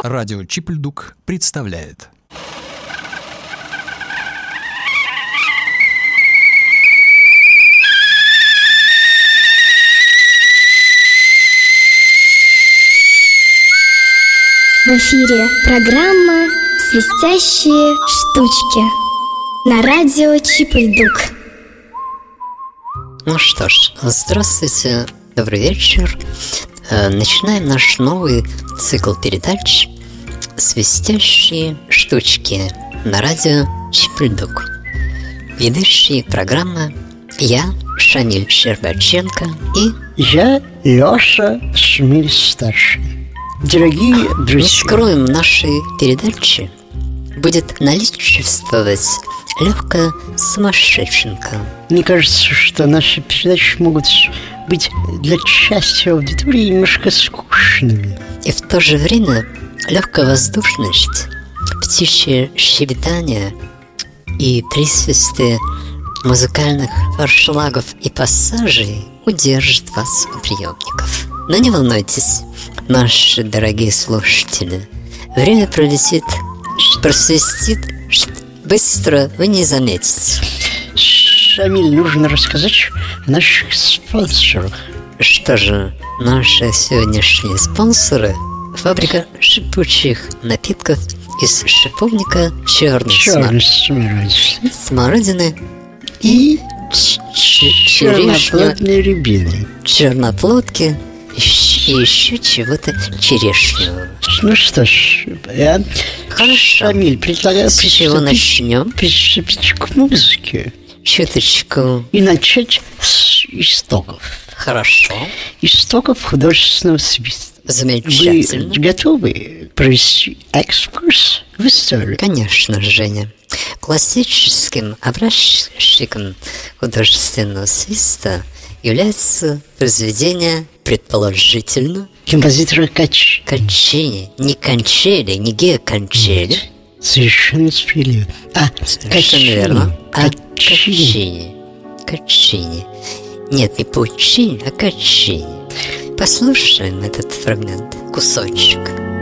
Радио Чипельдук представляет. В эфире программа «Свистящие штучки» на радио Чипельдук. Ну что ж, здравствуйте, добрый вечер. Начинаем наш новый цикл передач «Свистящие штучки» на радио Чипельдук. Ведущие программы я, Шамиль Щербаченко, и я, Леша Шмель-старший. Дорогие друзья, не скроем, нашей передачи будет наличествовать легкая сумасшедшенка. Мне кажется, что наши передачи могут быть для части аудитории немножко скучными. И в то же время легкая воздушность, птичье щебетание и присвисты музыкальных форшлагов и пассажей удержит вас у приемников. Но не волнуйтесь, наши дорогие слушатели, время просвистит быстро, вы не заметите. Шамиль, нужно рассказать о наших спонсорах. Что же, наши сегодняшние спонсоры – фабрика шипучих напитков из шиповника, черной смородины и черноплодной рябины, черноплодки и еще чего-то черешнего. Ну что ж, я, Шамиль, предлагаю с чего начнем? Приступить к музыке. Чуточку. И начать с истоков. Хорошо. Истоков художественного свиста. Замечательно. Вы готовы провести экскурс в историю? Конечно, Женя. Классическим образчиком художественного свиста является произведение, предположительно, композитора Каччини. Не Кончели, не Гео Кончели. Совершенно справедливо. Совершенно верно. Каччини. Нет, не Пуччини, а Каччини. Послушаем этот фрагмент, кусочек.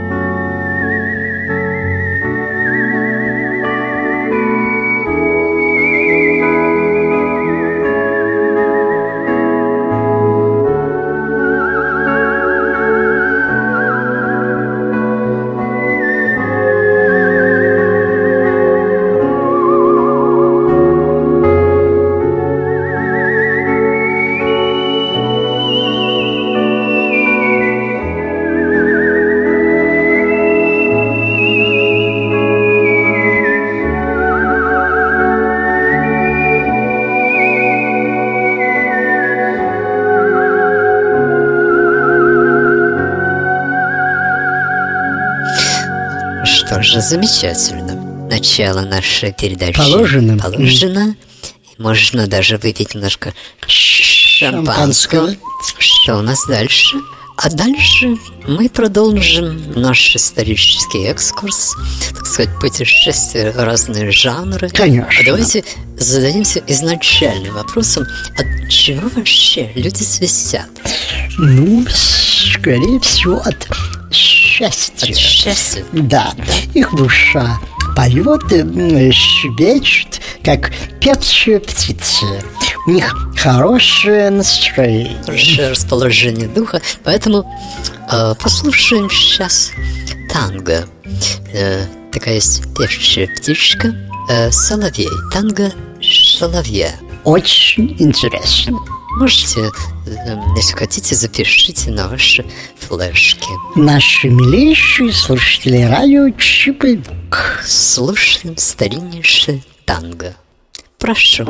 Что же, замечательно. Начало нашей передачи положено. Можно даже выпить немножко шампанского. Что у нас дальше? А дальше мы продолжим наш исторический экскурс, так сказать, путешествие в разные жанры. Конечно. А давайте зададимся изначальным вопросом: от чего вообще люди свистят? Ну, скорее всего, от счастья. От счастья? Да. Их душа поет, щебечет, как певчие птицы. У них хорошее настроение, хорошее расположение духа. Поэтому послушаем сейчас танго. Такая есть певчая птичка, соловей. Танго соловья. Очень интересно. Можете, если хотите, запишите на ваши флешки. Наши милейшие слушатели радио Чипельдук. Слушаем стариннейшее танго. Прошу.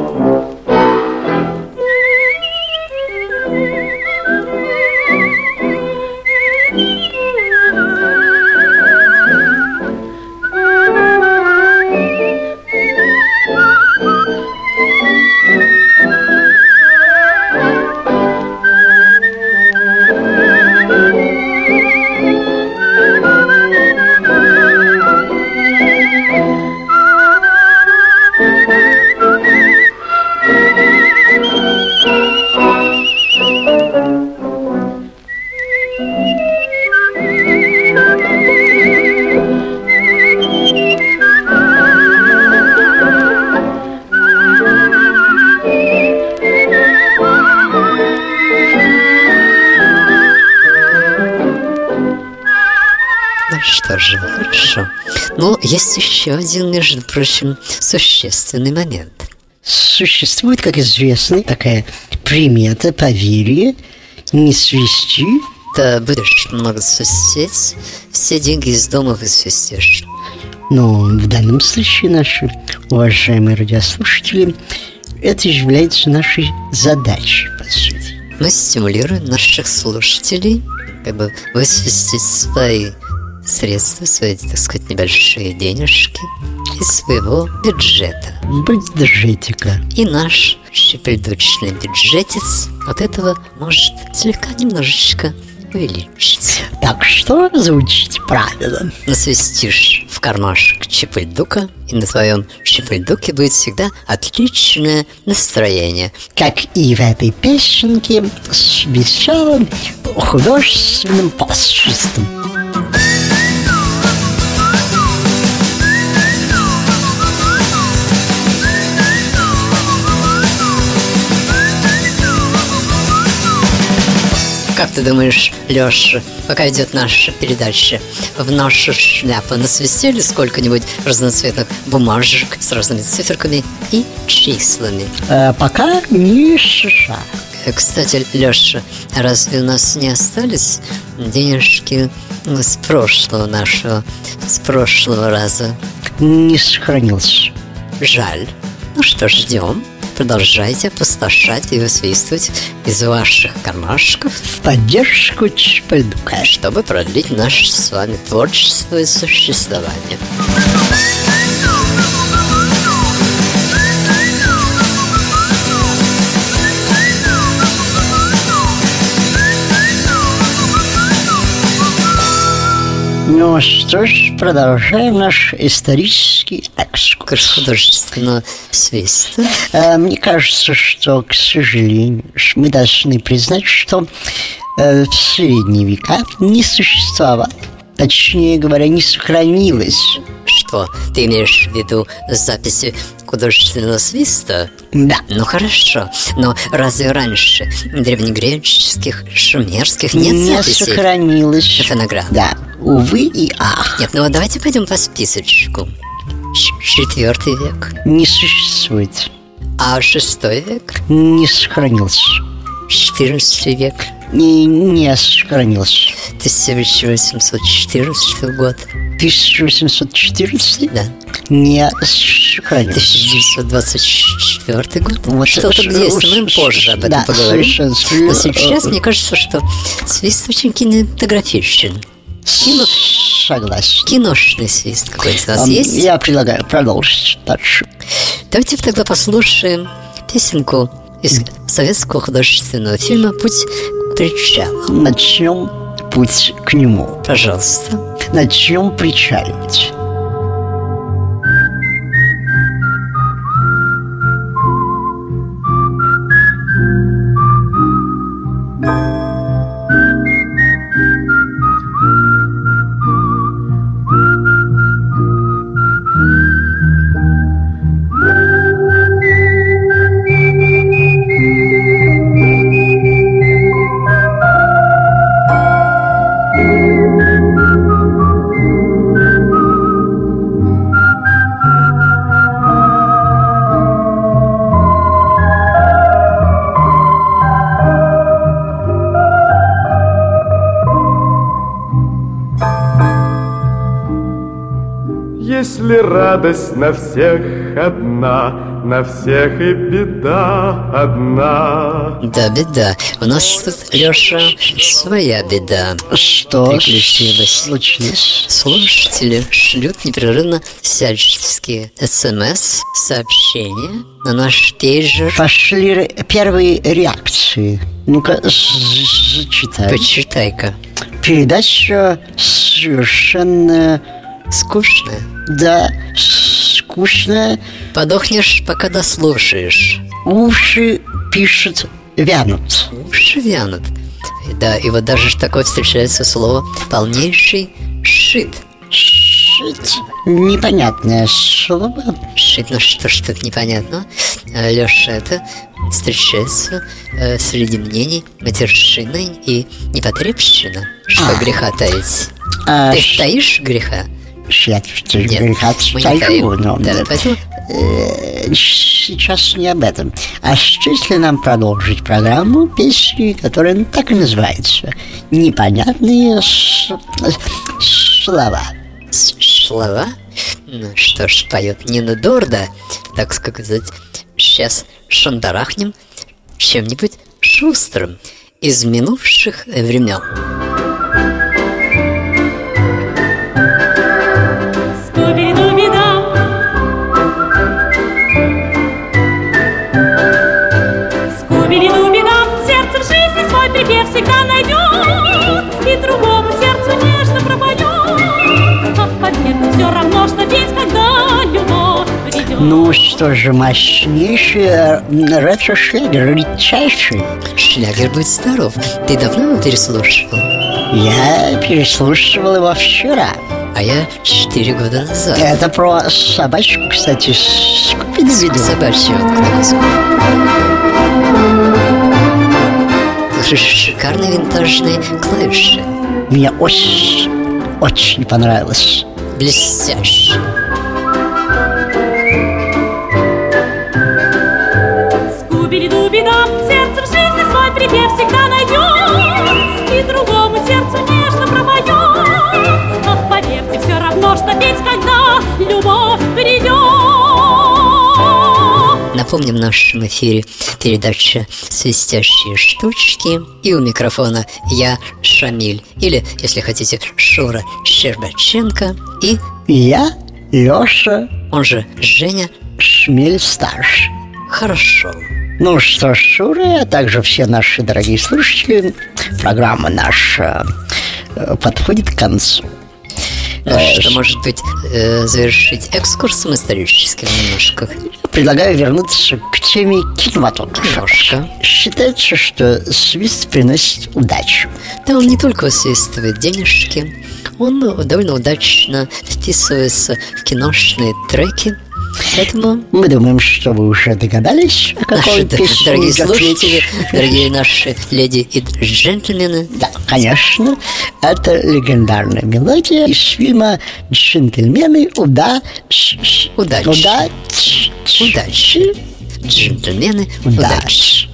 Ну что же, хорошо. Но есть еще один, между прочим, существенный момент. Существует, как известно, такая примета, поверье: не свисти. Да будешь много свистеть, все деньги из дома высвистишь. Но в данном случае, наши уважаемые радиослушатели, это является нашей задачей, по сути. Мы стимулируем наших слушателей как бы высвистить свои средства, свои, так сказать, небольшие денежки из своего бюджета. Бюджетика. И наш щепельдучный бюджетец от этого может слегка немножечко увеличиться. Так что звучит правильно. Насвистишь в кармашек чепельдука, и на твоем чепельдуке будет всегда отличное настроение. Как и в этой песенке с веселым художественным посредством. Как ты думаешь, Леша, пока идет наша передача, в нашу шляпу насвистели сколько-нибудь разноцветных бумажек с разными циферками и числами? Пока не США. Кстати, Леша, разве у нас не остались денежки с прошлого нашего, с прошлого раза? Не сохранился. Жаль. Ну что ж, ждем. Продолжайте опустошать и высвистывать из ваших кармашков В поддержку чепельдука. чтобы продлить наше с вами творчество и существование. Ну что ж, продолжаем наш исторический экскурс. Художественного свиста. Мне кажется, что, к сожалению, мы должны признать, что в средние века не существовало, точнее говоря, не сохранилось. Что, ты имеешь в виду записи художественного свиста? Да. Ну хорошо, но разве раньше древнегреческих, шумерских нет Не записей? сохранилось. Фонограмм. Да, увы и ах. Нет, ну вот давайте пойдем по списочку. 4 век. Не существует. А 6 век? Не сохранился. 14 век. Не сохранился. 1814 год. 1814? Да. Не сохранился. 1924 год. Вот Что-то это есть, уж- мы позже об этом да, поговорим. совершенно. Но сейчас мне кажется, что свист очень кинематографичен. Согласен. Киношный свист какой-то у нас есть. Я предлагаю продолжить дальше. Давайте тогда послушаем песенку из советского художественного фильма «Путь к причалу». Начнем путь к нему. Пожалуйста. Начнем причаливать. Если радость на всех одна, на всех и беда одна. Да, беда. У нас тут, Леша, своя беда. Что Приключилось. случилось? Слушатели шлют непрерывно всяческие СМС-сообщения на наш пейджер. Пошли первые реакции. Ну-ка, зачитай. Почитай-ка. Передача совершенно... Скучно. Да, скучная. Подохнешь, пока дослушаешь. Уши, пишет, вянут. Уши вянут. Да, и вот даже такое встречается слово «полнейший шит». Шить. Непонятное слово. Шит, ну что ж тут непонятно. Леша, это встречается среди мнений матершиной и непотребщина. Что греха таить. Ты таишь греха? Нет, Нет, греха мы не таим. но Да, поэтому сейчас не об этом. А что, если нам продолжить программу песни, которая так и называется «Непонятные слова». слова? Ну что ж, поет Нина Дорда, так сказать. Сейчас шандарахнем чем-нибудь шустрым из минувших времен. Скуби-дуби-дам, скуби-дуби-дам, сердце в жизни свой припев всегда найдет и другому сердцу нежно пропоет. Ах, поверьте, все равно, что петь, когда любовь придет. Ну что же, мощнейший ретро-шлягер, редчайший. Шлягер, будь здоров. Ты давно его переслушивал? Я переслушивал его вчера. А я 4 года назад. Это про собачку, кстати, Скуби-Дуби-Ду. Собачьего шикарные винтажные клавиши. Мне очень понравилось. Блестяще. Скуби-дуби-дам, сердце в жизни свой припев всегда найдет и другому сердцу нежно пропоет. Ах, поверьте, все равно, что петь, когда любовь придет. Напомним, в нашем эфире передача «Свистящие штучки». И у микрофона я, Шамиль, или, если хотите, Шура Щербаченко. И Я, Леша он же Женя. Шмель-старший. Хорошо. Ну что ж, Шура, а также все наши дорогие слушатели, программа наша подходит к концу. Ну что, может быть, завершить экскурсом историческим немножко? Предлагаю вернуться к теме кинематографа. Немножко. Считается, что свист приносит удачу. Да, он не только усвистывает денежки, он довольно удачно вписывается в киношные треки. Поэтому Мы думаем, что вы уже догадались, о какой наши песне дорогие идет слушатели, речь. дорогие наши леди и джентльмены, Да, конечно, это легендарная мелодия из фильма «Джентльмены удачи». Удачи. Удачи. Джентльмены, удачи.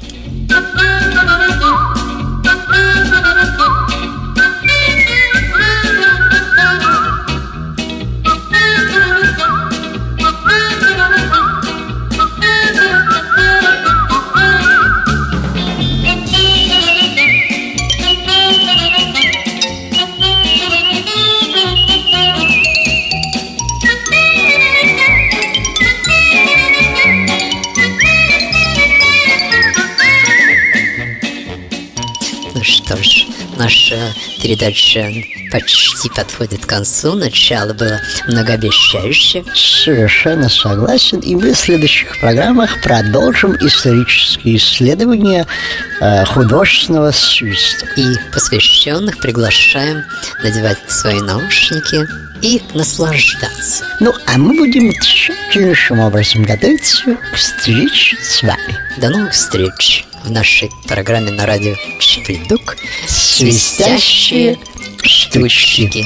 Ну что ж, наша передача почти подходит к концу. Начало было многообещающее. Совершенно согласен. И мы в следующих программах продолжим исторические исследования художественного свиста. И посвященных приглашаем надевать свои наушники и наслаждаться. Ну, а мы будем тщательнейшим образом готовиться к встрече с вами. До новых встреч в нашей программе на радио Чип-Дук Свистящие штучки.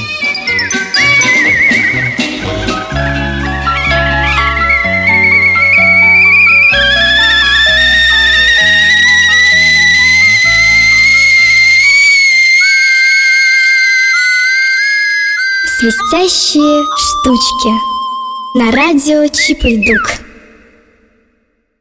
Свистящие штучки на радио Чип-Дук.